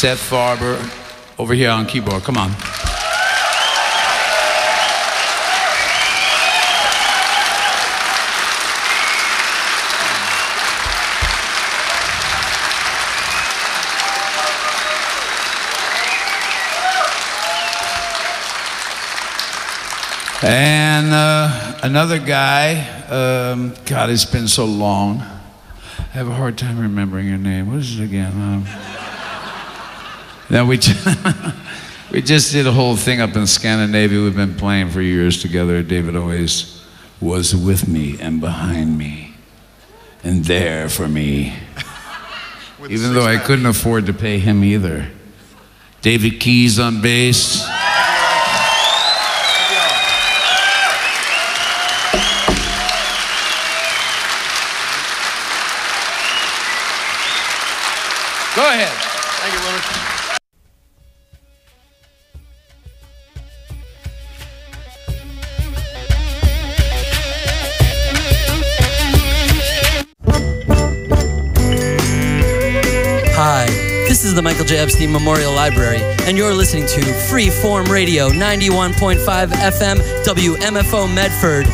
Seth Farber over here on keyboard. Come on. And another guy, God, it's been so long. I have a hard time remembering your name. What is it again? Now we just did a whole thing up in Scandinavia. We've been playing for years together. David always was with me and behind me and there for me, even though I couldn't afford to pay him either. David Keys on bass. Go ahead. Thank you, Willard. Hi, this is the Michael J. Epstein Memorial Library, and you're listening to Freeform Radio 91.5 FM WMFO Medford.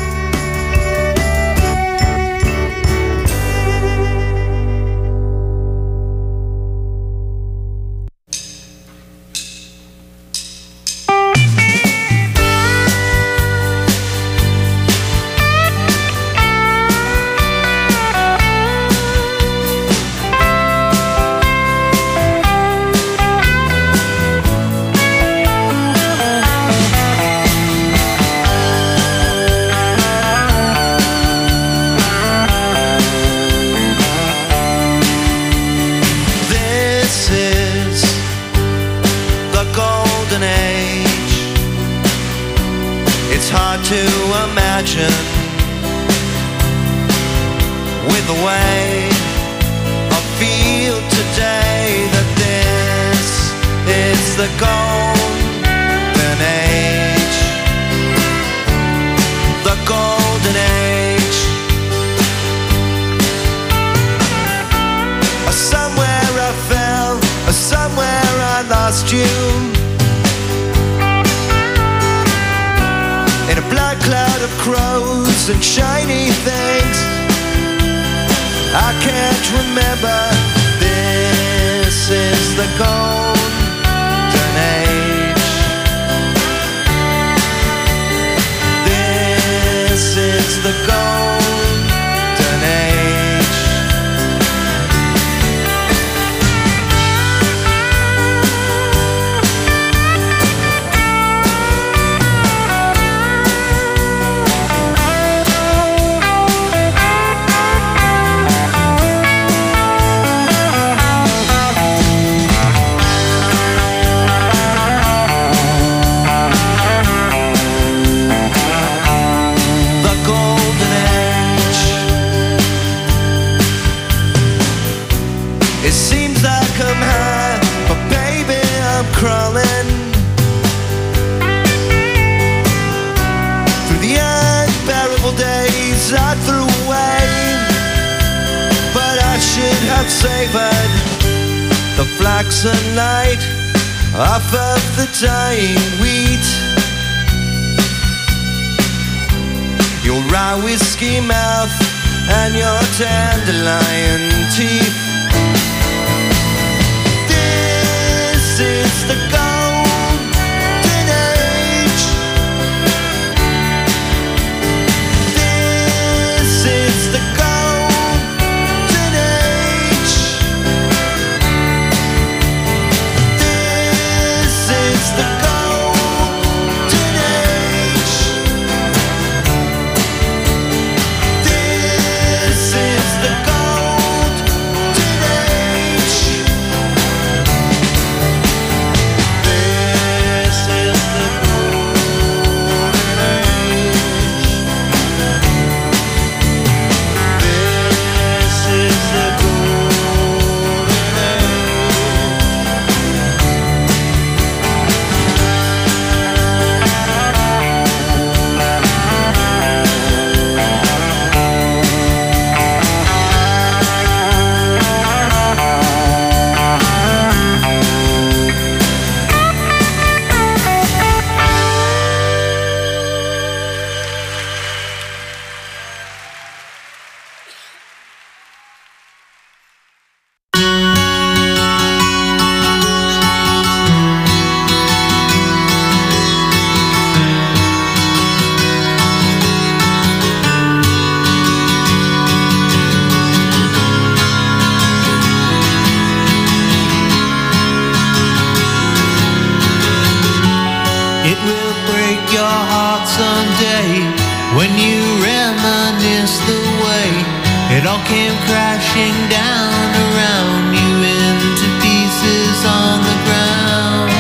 It will break your heart someday when you reminisce the way it all came crashing down around you into pieces on the ground.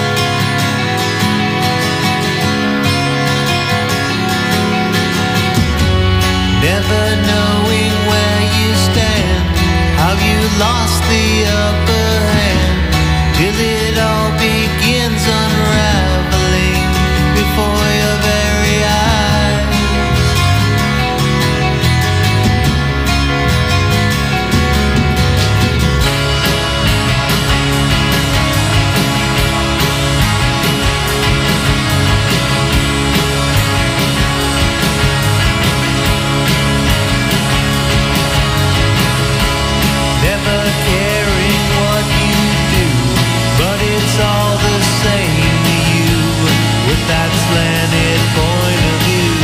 Never knowing where you stand, how you lost the upper hand, till it all begins unraveling before your very eyes. Never caring what you do, but it's all the same to you, with that slanted point of view.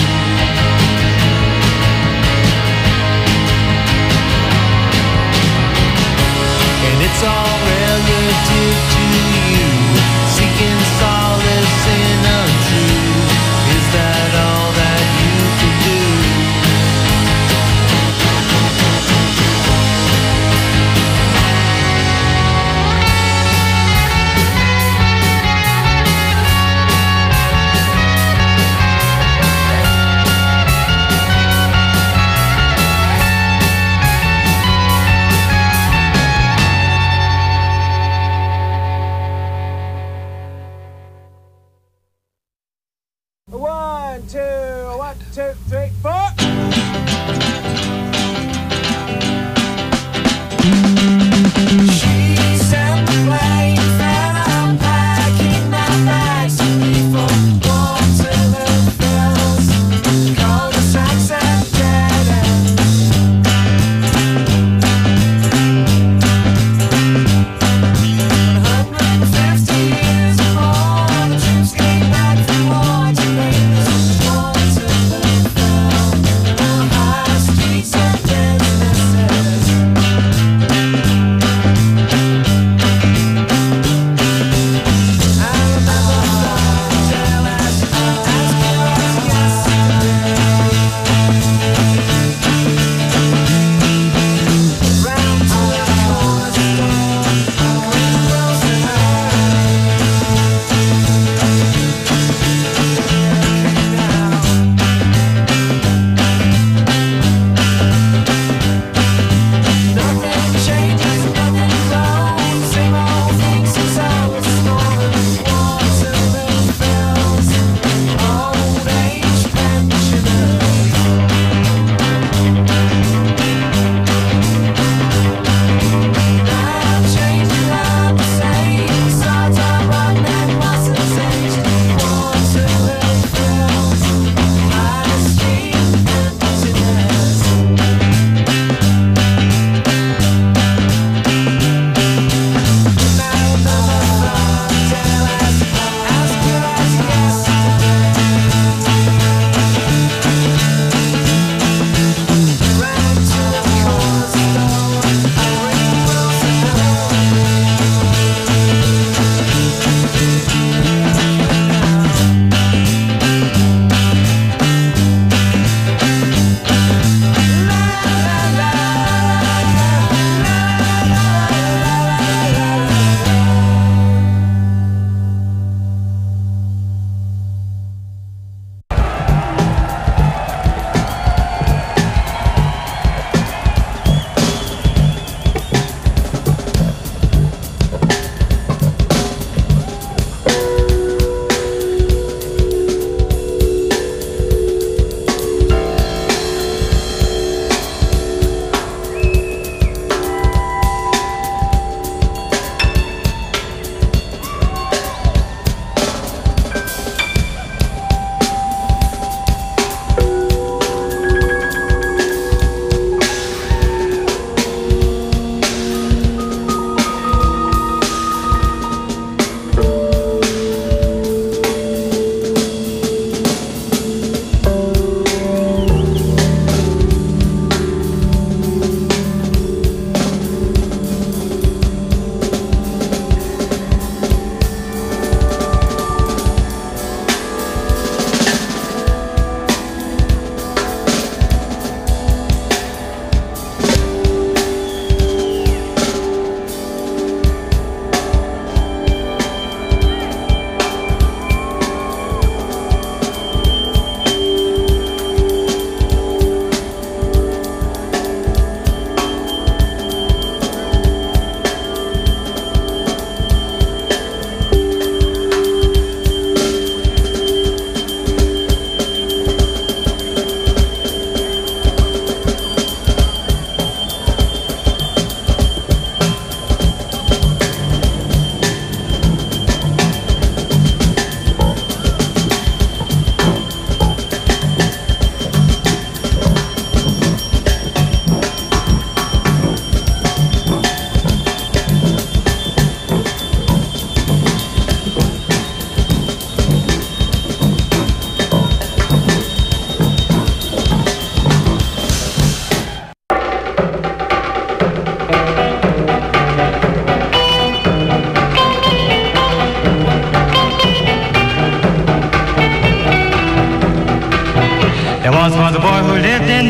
And it's all relative to you, seeking solace in a truth. Is that all that you can do? One, two, three, four. She's at the place and I'm packing my bags before Waterloo fills cul-de-sacs and dead ends. 150 years before the troops came back from war to make this Waterloo film.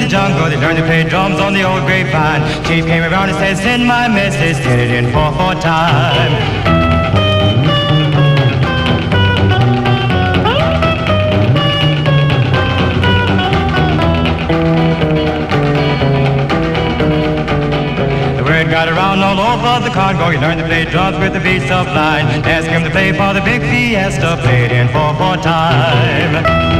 jungle, they learned to play drums on the old grapevine. Chief came around and said, send my message, send it in 4/4 time. Got around all over the Congo. He learned to play drums with the beat sublime. Asked him to play for the big fiesta, played in 4/4 time.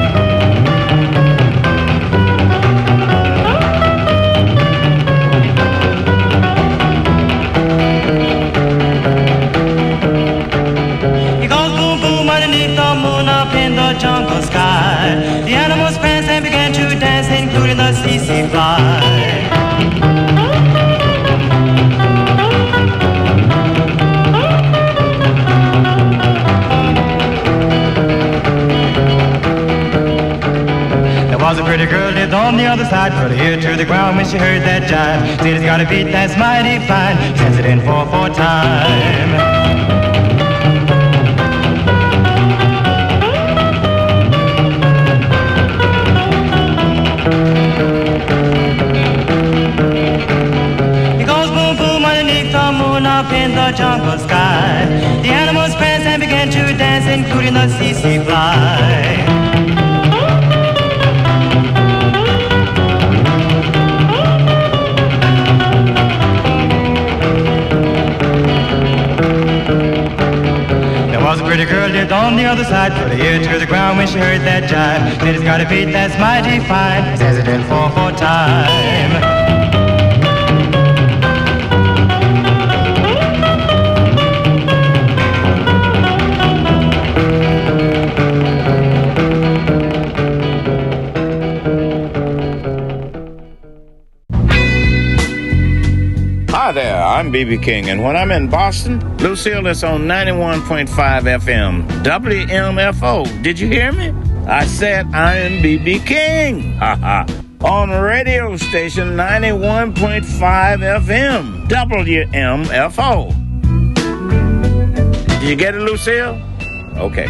He goes boom boom underneath the moon up in the jungle sky. The animals pranced and began to dance, including the CC fly. Was a pretty girl lived on the other side, put her ear to the ground when she heard that jive. Said it's got a beat that's mighty fine, says it in 4/4 time. It goes boom boom underneath the moon up in the jungle sky. The animals pranced and began to dance, including the CC fly. Was a pretty girl lived on the other side, put her ear to the ground when she heard that jive. Said it's got a beat that's mighty fine, says it in 4/4 time. Hi there, I'm B.B. King, and when I'm in Boston, Lucille is on 91.5 FM, WMFO. Did you hear me? I said I am B.B. King. Ha ha. On radio station 91.5 FM, WMFO. Did you get it, Lucille? Okay.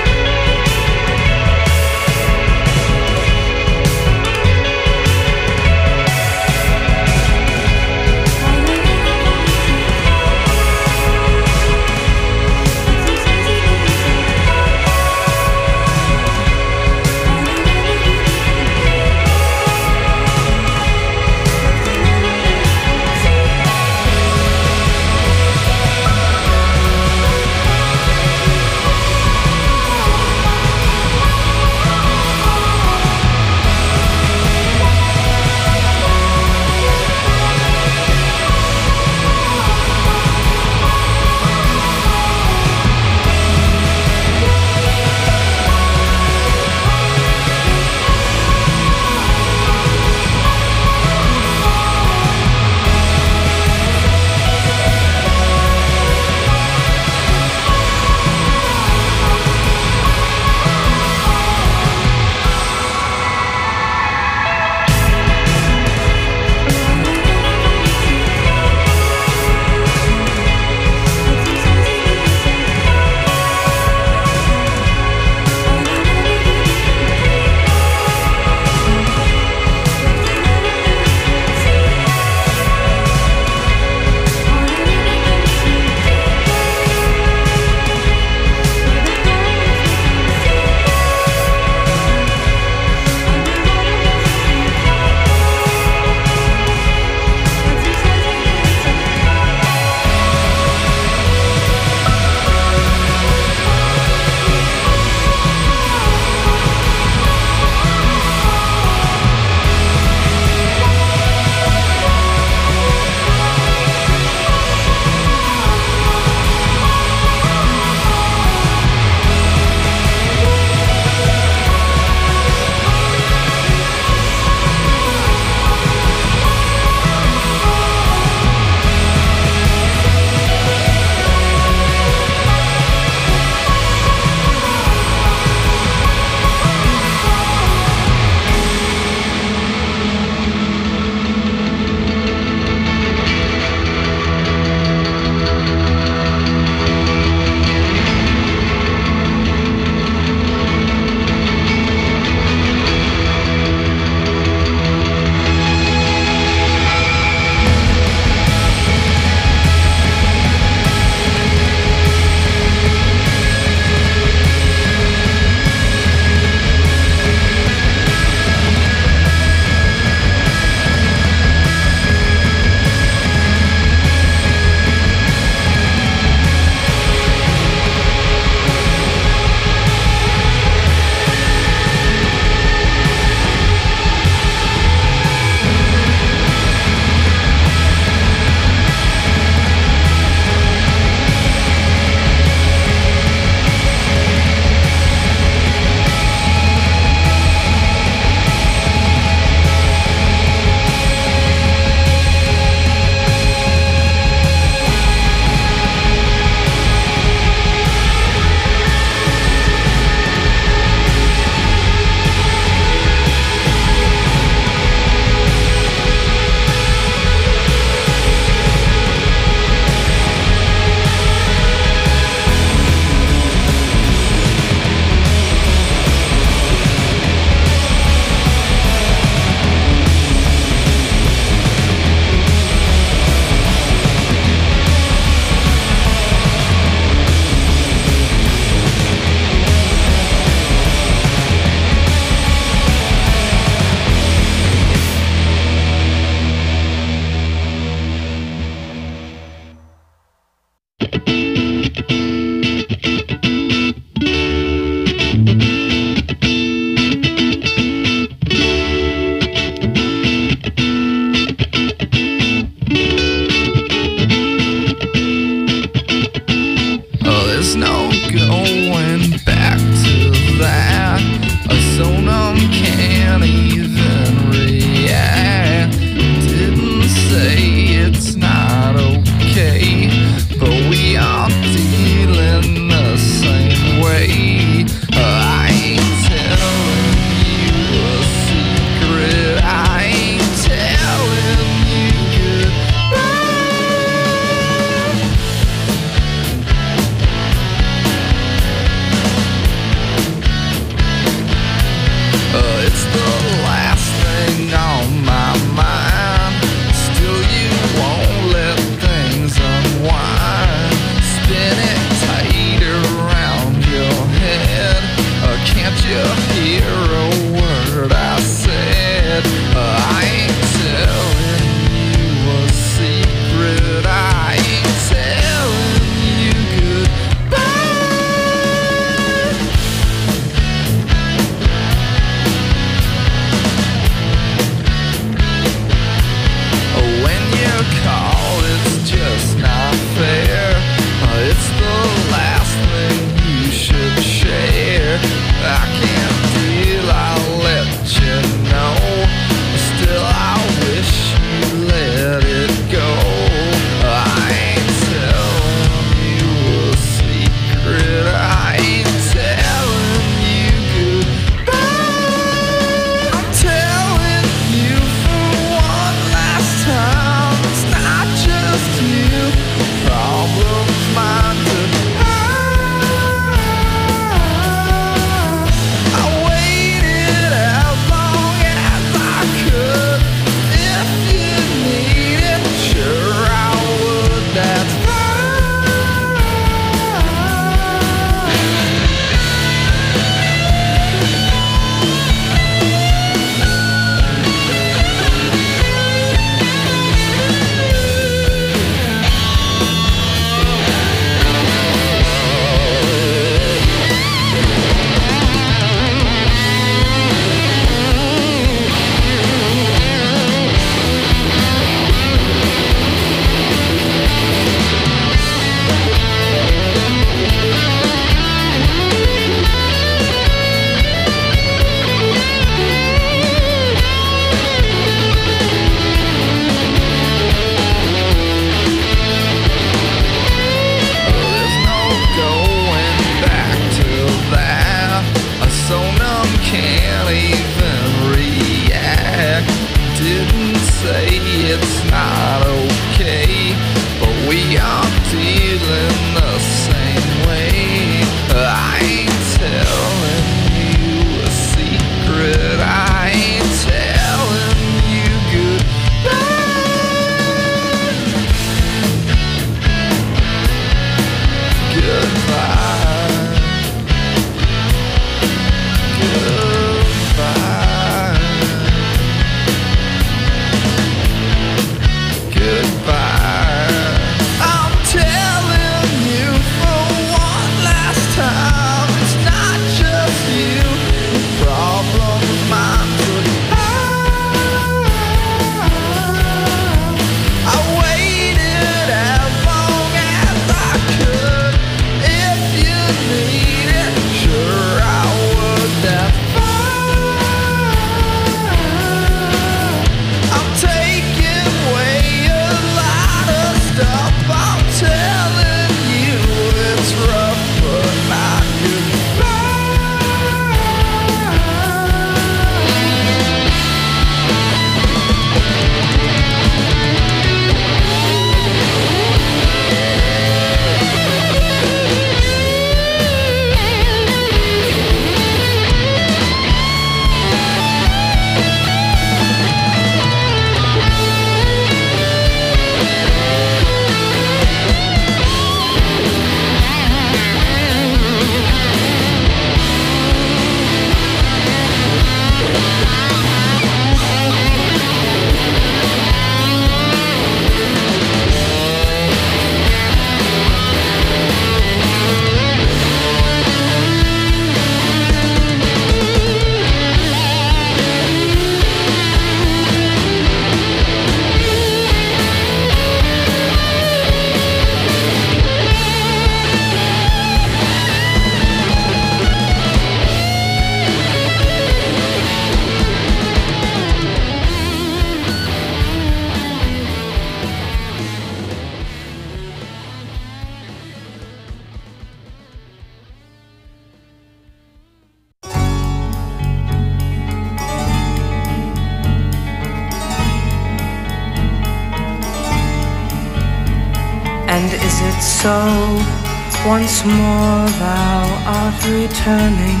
it so? Once more thou art returning.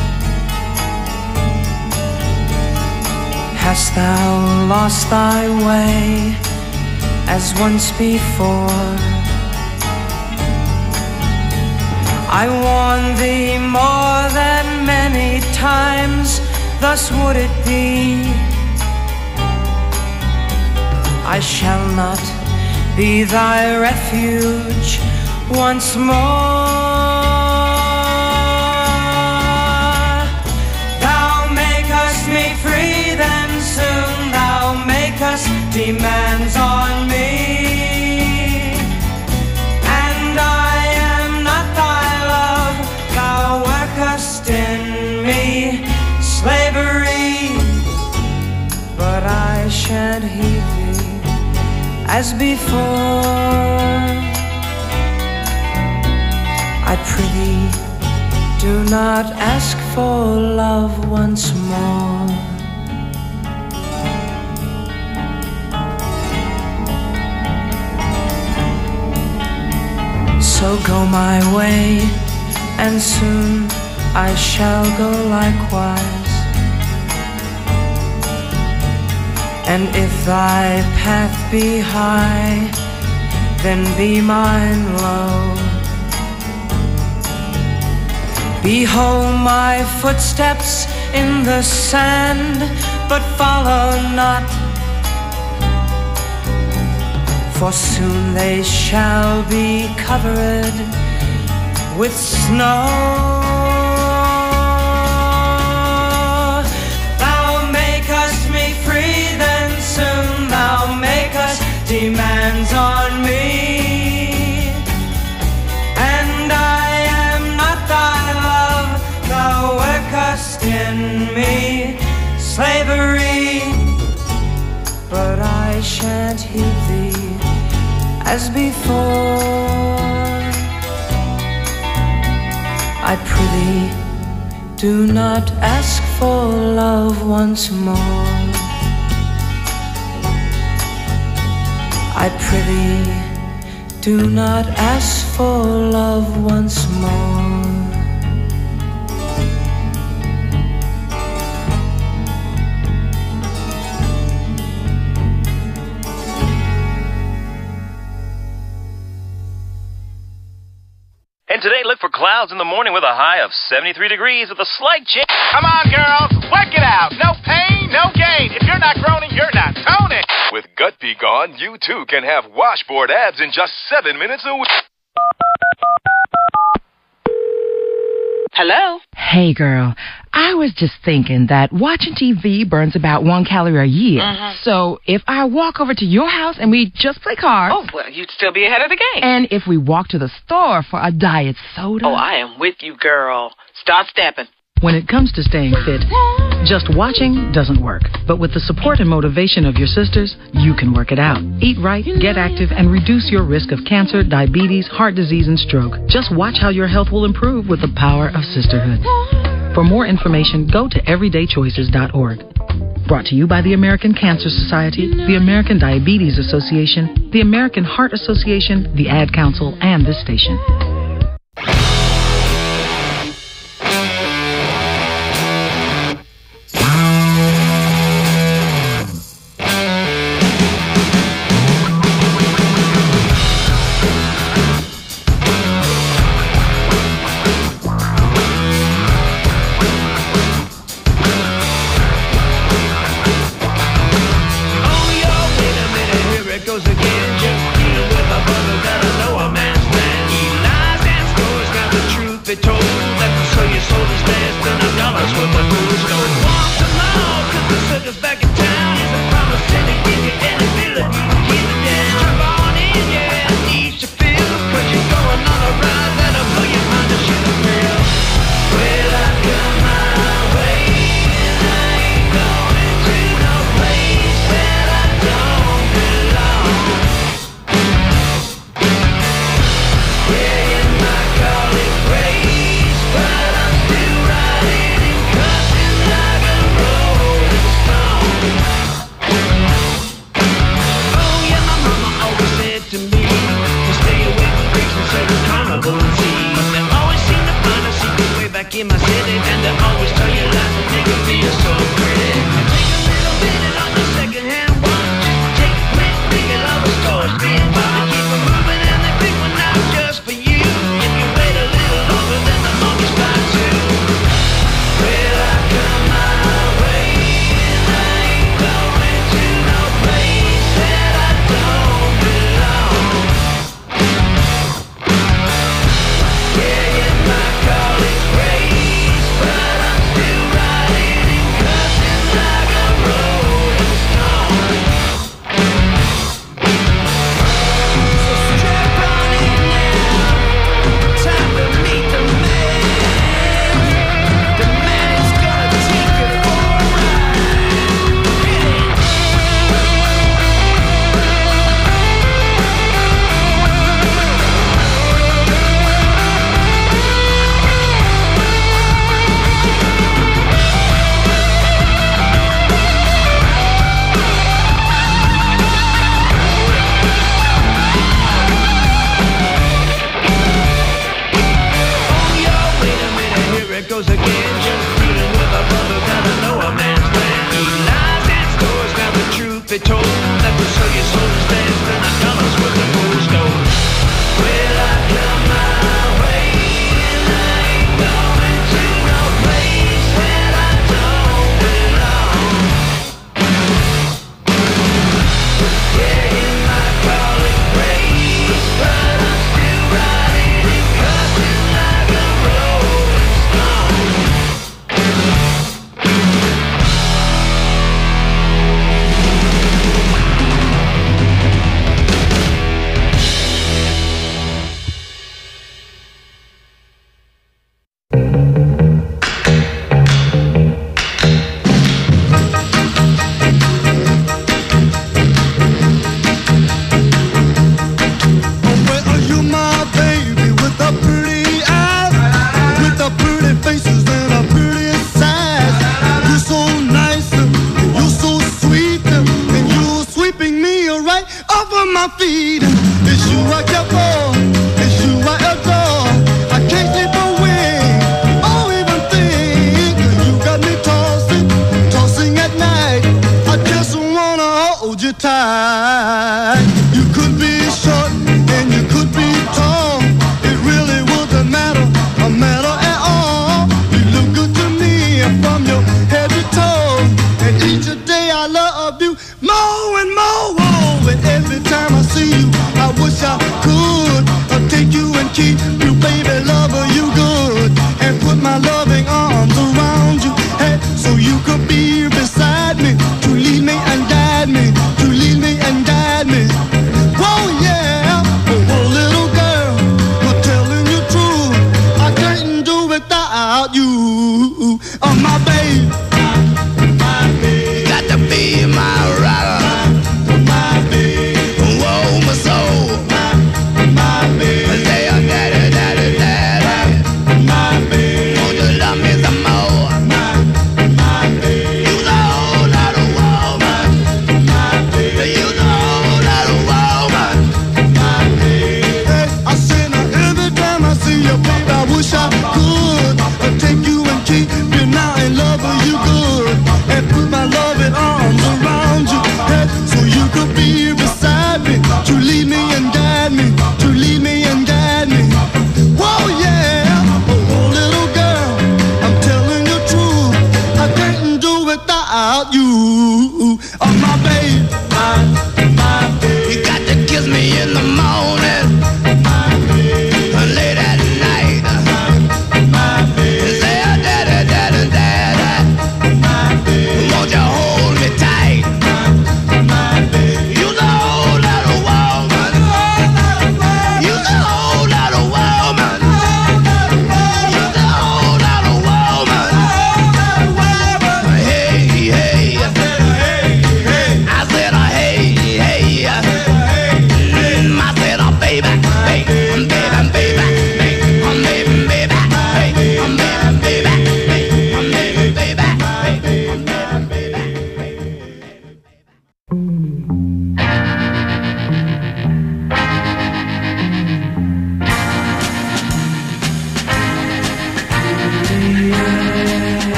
Hast thou lost thy way as once before? I warned thee more than many times, thus would it be. I shall not be thy refuge once more. Thou makest me free, then soon thou makest demands on me. And I am not thy love, thou workest in me slavery. But I shan't heed thee as before. I prithee, do not ask for love once more. So go my way, and soon I shall go likewise. And if thy path be high, then be mine low. Behold my footsteps in the sand, but follow not, for soon they shall be covered with snow. Thou makest me free, then soon thou makest demands on me. And I am not thy love, thou workest in me slavery. But I shan't heed thee as before. I prithee, do not ask for love once more. I prithee, do not ask for love once more. And today, look for clouds in the morning with a high of 73 degrees with a slight chance. Come on, girls, work it out. No pain, no gain. If you're not groaning, you're not toning. With Gut Be Gone, you too can have washboard abs in just 7 minutes a week. Hello? Hey, girl. I was just thinking that watching TV burns about 1 calorie a year. So if I walk over to your house and we just play cards... Oh, well, you'd still be ahead of the game. And if we walk to the store for a diet soda... Oh, I am with you, girl. Start stepping. When it comes to staying fit, just watching doesn't work. But with the support and motivation of your sisters, you can work it out. Eat right, get active, and reduce your risk of cancer, diabetes, heart disease, and stroke. Just watch how your health will improve with the power of sisterhood. For more information, go to everydaychoices.org. Brought to you by the American Cancer Society, the American Diabetes Association, the American Heart Association, the Ad Council, and this station. Cut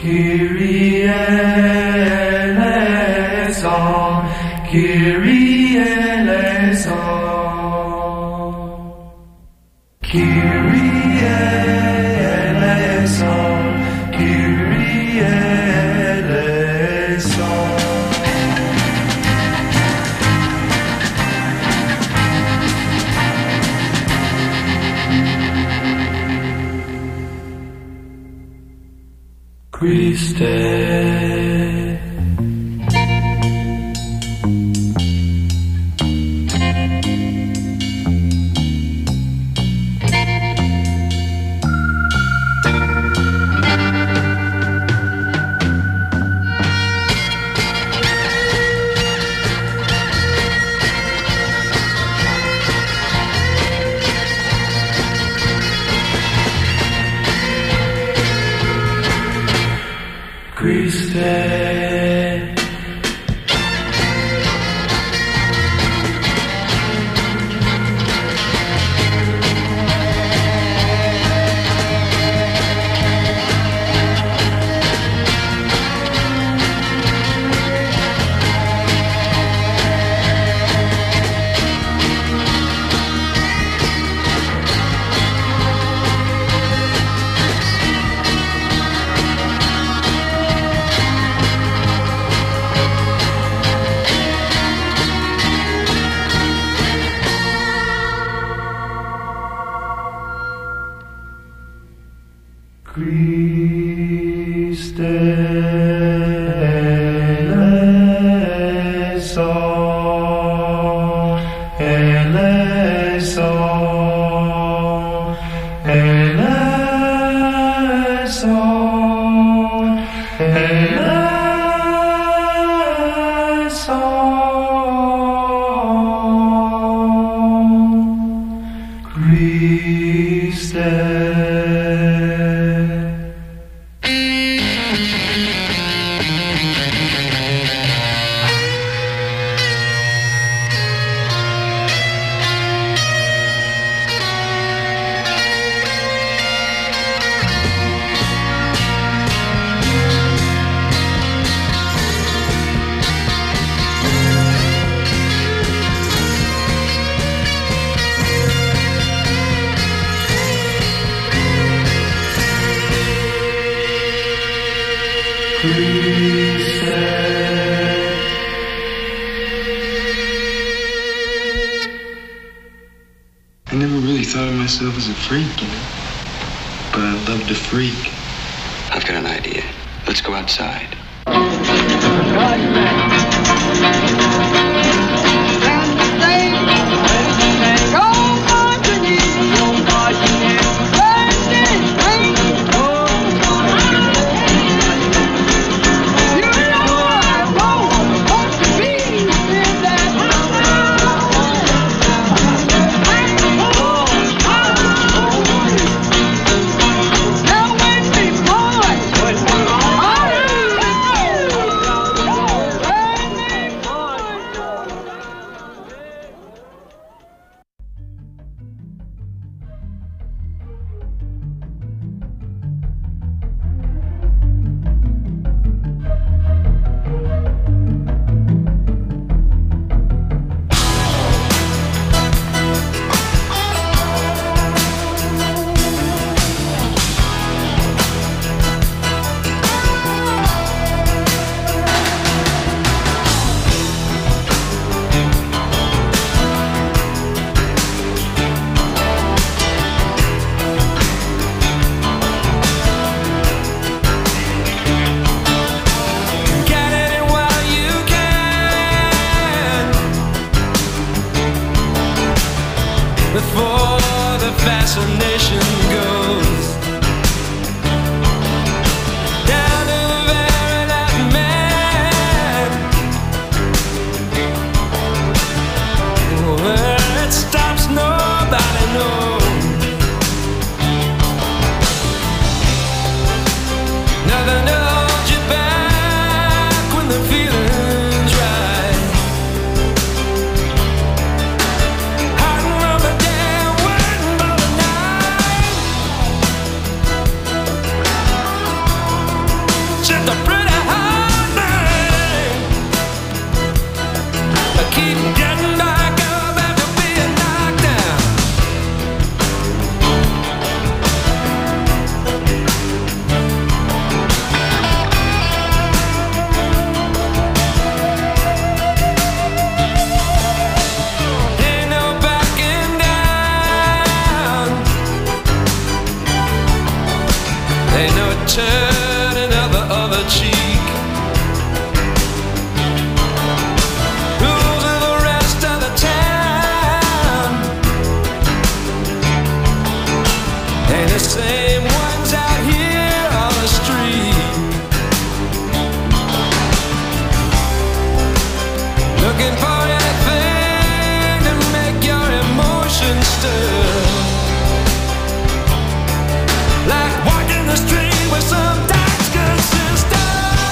Kyrie eleison, Kyrie eleison, Kyrie eleison, Kyrie eleison. Christe. I never really thought of myself as a freak, you know. But I love to freak. I've got an idea. Let's go outside. Before the fascination goes down to the very last man, where it stops, nobody knows. Nothing to hold you back when the feeling's right. we're turning the other cheek. Who's with the rest of the town? Ain't the same ones out here on the street. Looking for anything to make your emotions stir. Like walking the street with some dark good sister.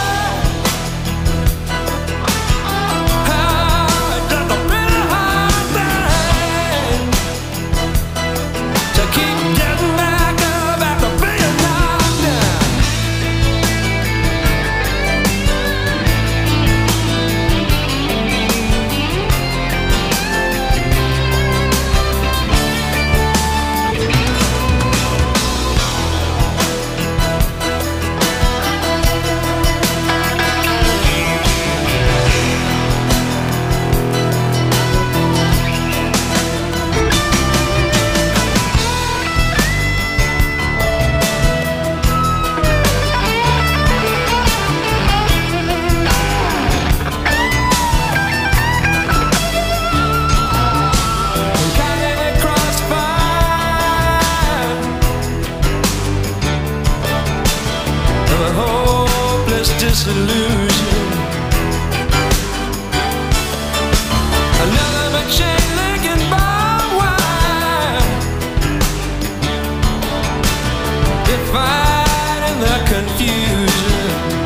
Just a really hard thing to keep getting back up after being knocked down. Disillusion. Another McShane Lincoln barbed wire. Dividing the confusion.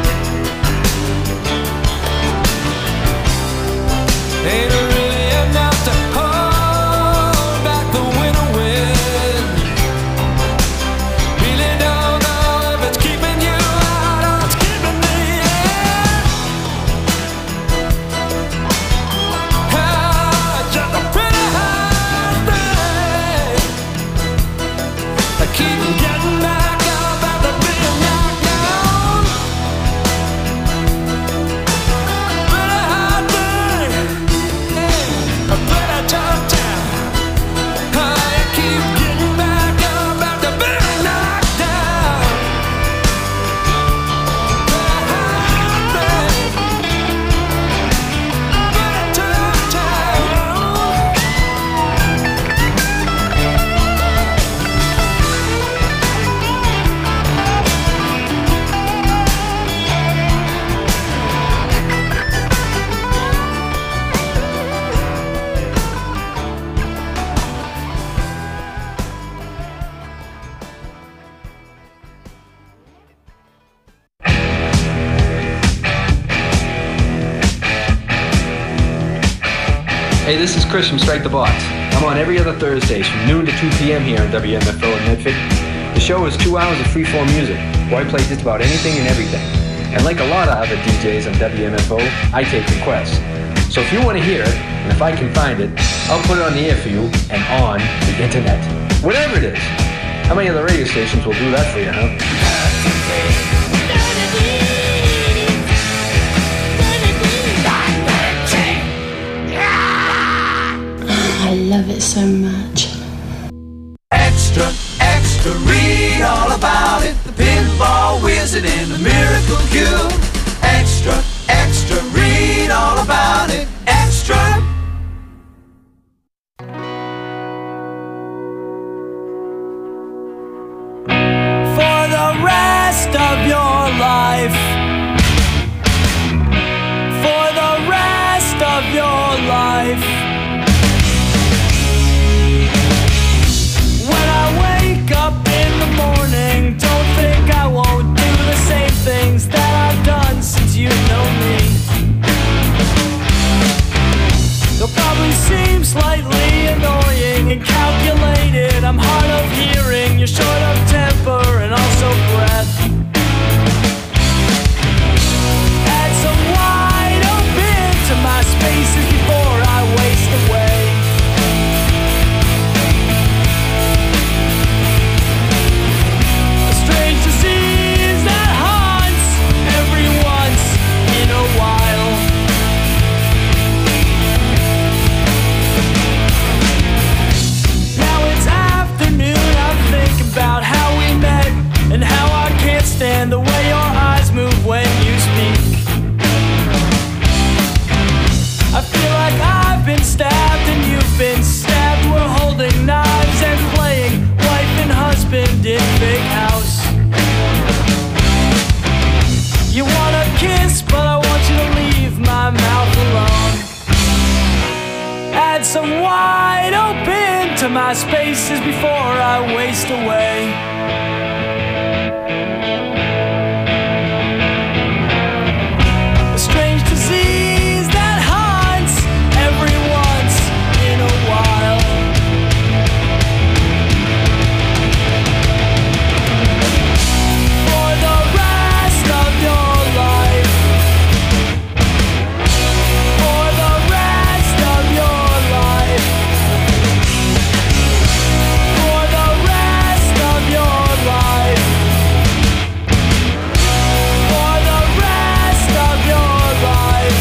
Ain't really enough to hold back the winter wind. Really don't know if it's keeping you out or it's keeping me in. Just a pretty hard thing. I keep getting back up after being knocked down. Pretty hard thing. A pretty tough time. I keep getting back up after being knocked down. Pretty hard thing. Pretty tough time. Hey, this is Chris from Strike the Box. I'm on every other Thursdays from noon to 2 p.m. here on WMFO in Medford. The show is 2 hours of freeform music, where I play just about anything and everything. And like a lot of other DJs on WMFO, I take requests. So if you want to hear it, and if I can find it, I'll put it on the air for you and on the internet. Whatever it is. How many other radio stations will do that for you, huh? I love it so much. Extra, extra, read all about it. The pinball wizard and the miracle cure. Extra, extra, read all about it. Extra. For the rest of your life. For the rest of your life. When I wake up in the morning, don't think I won't do the same things that I've done since you know me. They'll probably seem slightly annoying and calculated. I'm hard of hearing, you're short of temper and also breath. Add some wide open to my spaces before I waste steakhouse. You want a kiss, but I want you to leave my mouth alone. Add some wide open to my spaces before I waste away. A strange disease that haunts every once in a while. For the rest of your life. For the rest of your life. For the rest of your life. For the rest of your life.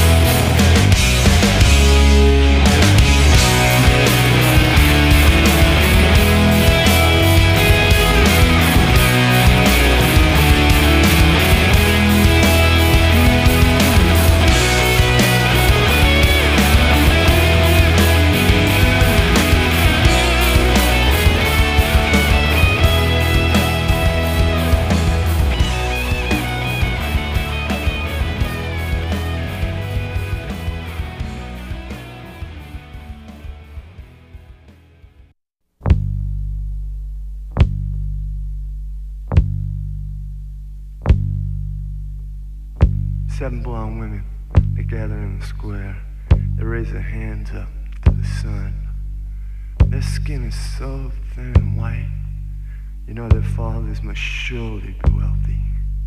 7 blonde women, they gather in the square. They raise their hands up to the sun. Their skin is so thin and white. You know their fathers must surely be wealthy.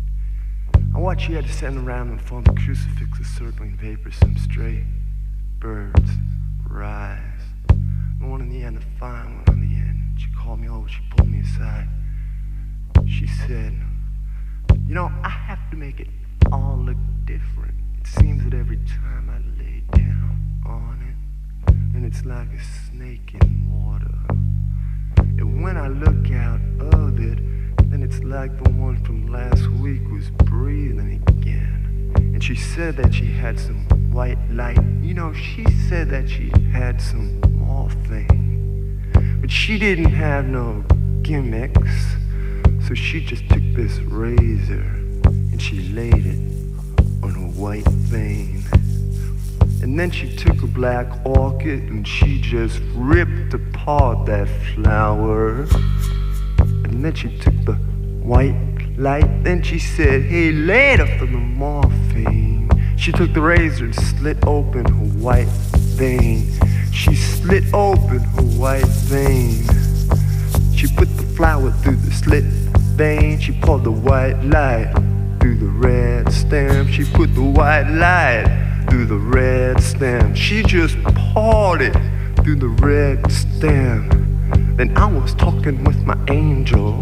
I watch you had to stand around and form the crucifix of circling vapors, some stray birds rise. The one in the end, the fine one on the end. She called me over, she pulled me aside. She said, you know, I have to make it all look different. It seems that every time I lay down on it, and it's like a snake in water. And when I look out of it, then it's like the one from last week was breathing again. And she said that she had some white light. You know, she said that she had some more thing. But she didn't have no gimmicks. So she just took this razor and she laid it on a white vein. And then she took a black orchid and she just ripped apart that flower. And then she took the white light, then she said, hey, later for the morphine. She took the razor and slit open her white vein. She slit open her white vein. She put the flower through the slit vein. She poured the white light through the red stem. She put the white light through the red stem. She just poured it through the red stem. Then I was talking with my angel.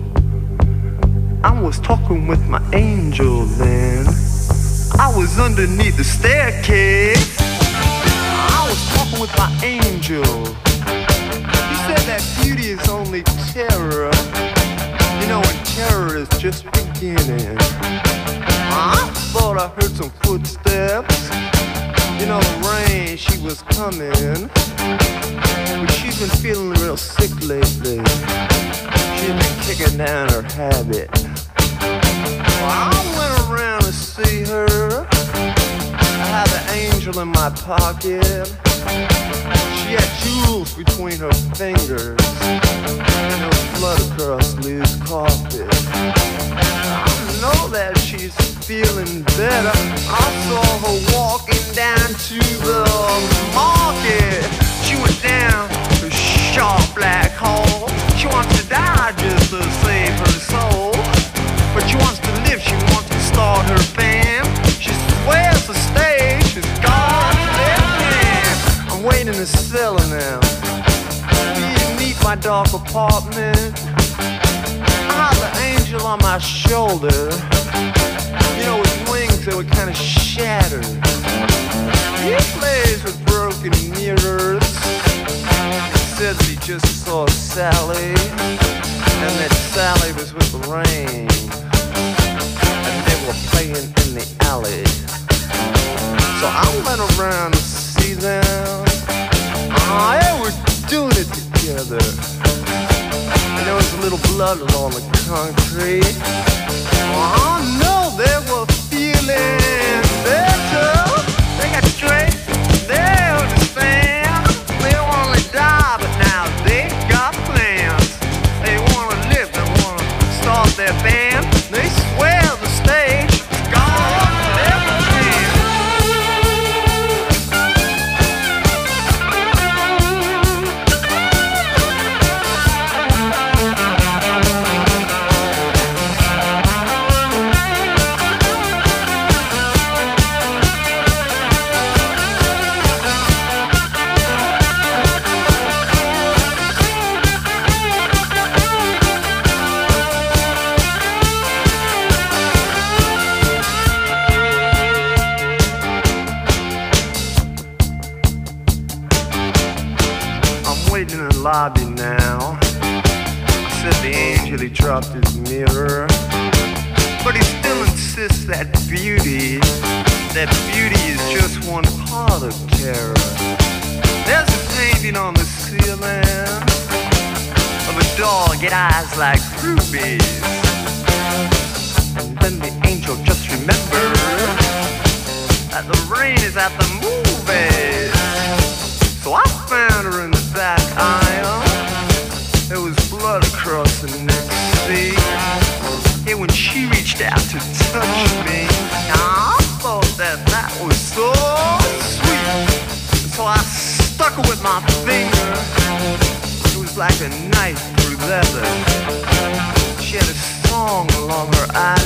I was talking with my angel then. I was underneath the staircase. I was talking with my angel. He said that beauty is only terror. You know, when terror is just beginning. I thought I heard some footsteps. You know, the rain, she was coming. But she's been feeling real sick lately. She's been kicking down her habit. Well, I went around to see her. I had the angel in my pocket. She had jewels between her fingers. And there was blood across loose carpet. I know that she's feeling better. I saw her walking down to the market. She went down a sharp black hole. She wants to die just to save her soul. But she wants to live, she wants to start her band. She swears the stage is God's left hand. I'm waiting to sell her now. Beneath my dark apartment, I had the angel on my shoulder. You know, his wings, they were kind of shattered. He plays with broken mirrors. He said that he just saw Sally, and that Sally was with the rain, and they were playing in the alley. So I went around to see them. They were doing it together. And there was a little blood on the concrete. Oh no, they were feeling better. They got straight, they understand. They only die, but now they got plans. They wanna live, they wanna start their band. They swear the stage is gone forever. In the lobby now. I said the angel, he dropped his mirror, but he still insists that beauty is just one part of terror. There's a painting on the ceiling of a dog, it eyes like rubies. And then the angel just remembered that the rain is at the movies. So I found her in the back aisle. There was blood across the next seat. And when she reached out to touch me, I thought that was so sweet. So I stuck her with my finger. It was like a knife through leather. She had a song along her eyes.